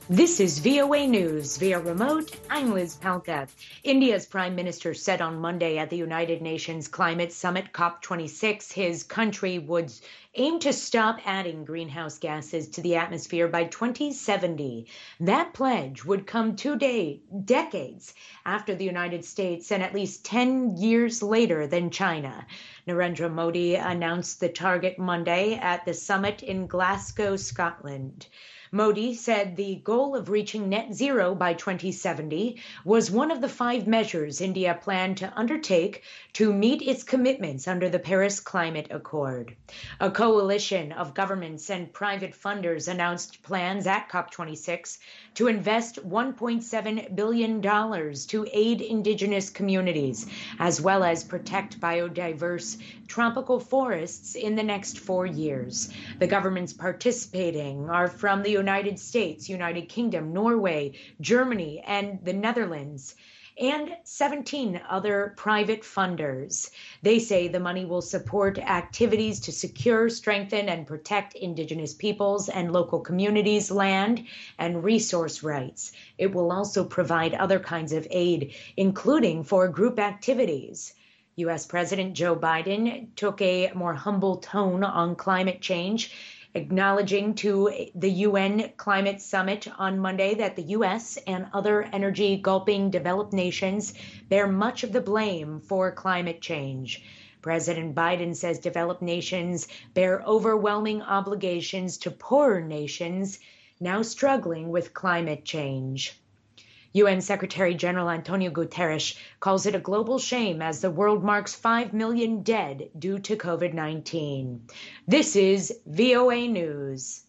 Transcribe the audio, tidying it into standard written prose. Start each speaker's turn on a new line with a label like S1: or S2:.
S1: This is VOA News via remote. I'm Liz Palka. India's prime minister said on Monday at the United Nations Climate Summit COP26 his country would aim to stop adding greenhouse gases to the atmosphere by 2070. That pledge would come decades after the United States and at least 10 years later than China. Narendra Modi announced the target Monday at the summit in Glasgow, Scotland. Modi said the goal of reaching net zero by 2070 was one of the 5 measures India planned to undertake to meet its commitments under the Paris Climate Accord. A coalition of governments and private funders announced plans at COP26 to invest $1.7 billion to aid indigenous communities, as well as protect biodiverse tropical forests in the next 4 years. The governments participating are from the United States, United Kingdom, Norway, Germany, and the Netherlands, and 17 other private funders. They say the money will support activities to secure, strengthen, and protect indigenous peoples and local communities' land and resource rights. It will also provide other kinds of aid, including for group activities. U.S. President Joe Biden took a more humble tone on climate change, acknowledging to the UN Climate Summit on Monday that the U.S. and other energy-gulping developed nations bear much of the blame for climate change. President Biden says developed nations bear overwhelming obligations to poorer nations now struggling with climate change. UN Secretary General Antonio Guterres calls it a global shame as the world marks 5 million dead due to COVID-19. This is VOA News.